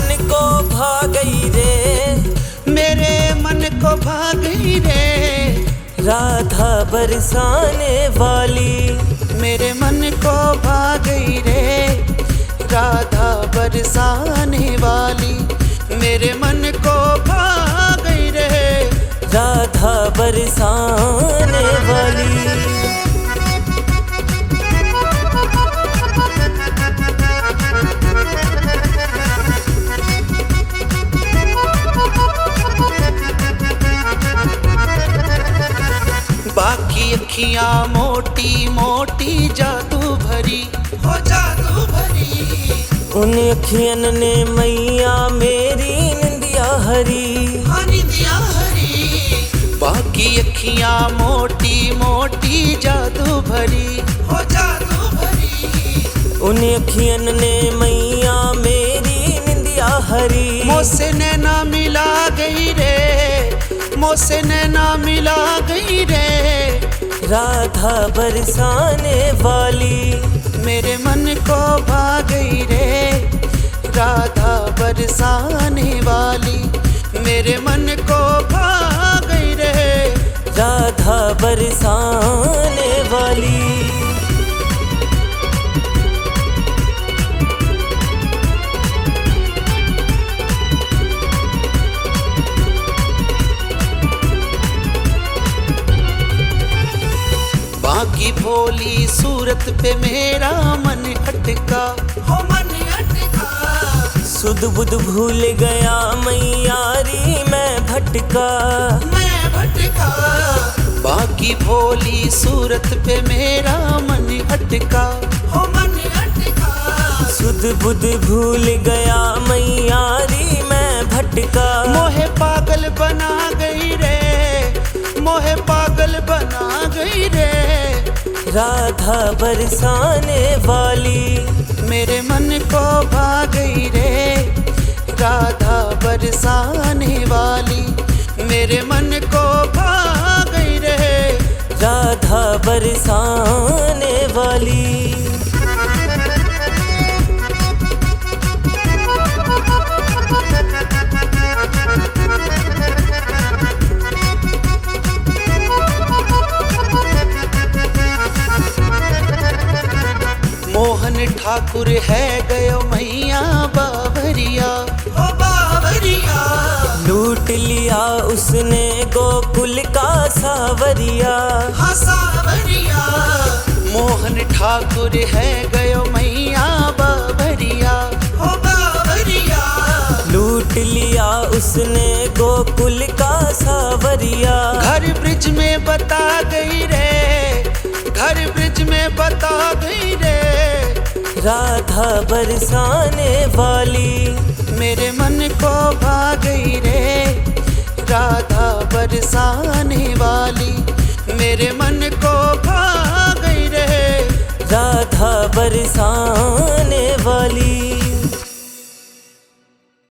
मन को भा गई रे, मेरे मन को भा गई रे। राधा बरसाने वाली, मेरे मन को भा गई रे। राधा बरसाने वाली, मेरे मन को भा गई रे। राधा बरसाने वाली। बाकी अखियां मोटी मोटी जादू भरी, हो जादू भरी। उन अखियन ने मैया मेरी निंदिया हरी, हाँ निंदिया हरी। बाकी अखियां मोटी मोटी जादू भरी, हो जादू भरी। उन अखियन ने मैया मेरी निंदिया हरी। मोसे नैना मिला गई रे, मोसे नैना मिला गई रे। राधा बरसाने वाली, मेरे मन को भा गई रे। राधा बरसाने वाली, मेरे मन को भा गई रे। राधा बरसाने वाली। बाकी भोली सूरत पे मेरा मन अटका, हो मन अटका। सुध बुध भूल गया मैयारी मैं भटका, मैं भटका। बाकी भोली सूरत पे मेरा मन अटका, हो मन अटका। सुध बुध भूल गया मैयारी मैं भटका। मोहे पागल बना गई रे, मोहे पागल बना गई रे। राधा बरसाने वाली, मेरे मन को भा गई रे। राधा बरसाने वाली, मेरे मन को भा गई रे। राधा बरसाने वाली। मोहन ठाकुर है गयो मैया बावरिया, ओ बावरिया। लूट लिया उसने गोकुल का सावरिया, हाँ सावरिया। मोहन ठाकुर है गयो मैया बावरिया, ओ बावरिया। लूट लिया उसने गोकुल का सावरिया। घर ब्रिज में बता गई रे, घर ब्रिज में बता गई रे। राधा बरसाने वाली, मेरे मन को भा गई रे। राधा बरसाने वाली, मेरे मन को भा गई रे। राधा बरसाने वाली।